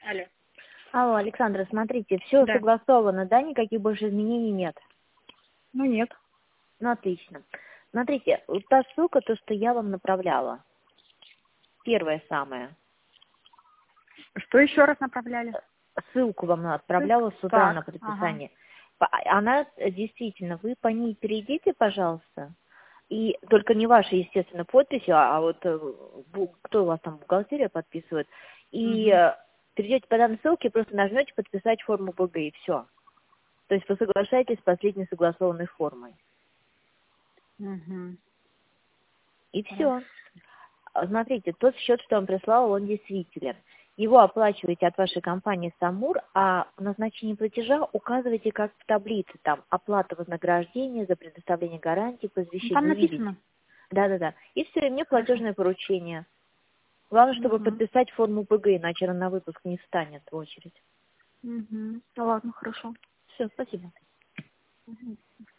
Алло. Алло, Александра, смотрите, все Да. согласовано, да? Никаких больше изменений нет? Ну нет. Ну, отлично. Смотрите, вот та ссылка, то, что я вам направляла, первая самая, Что еще раз направляли? ссылку вам отправляла с утра на Так, ага. подписание. Она действительно, вы по ней перейдите, пожалуйста, и только не ваши, естественно, подписи, а вот кто у вас там бухгалтерия подписывает, и Угу. перейдете по данной ссылке, просто нажмете подписать форму БГ, и все. То есть вы соглашаетесь с последней согласованной формой. Угу. И Хорошо. все. Смотрите, тот счет, что он прислал, он действителен. Его оплачиваете от вашей компании «Самур», а в назначении платежа указывайте как в таблице, там, оплата вознаграждения за предоставление гарантии по Ну, там извещению. Видите? написано. Да-да-да. И все, и мне Хорошо. платежное поручение. Главное, чтобы Угу. подписать форму ПГ, иначе она на выпуск не встанет в очередь. Угу. Ладно, хорошо. Все, спасибо. Угу.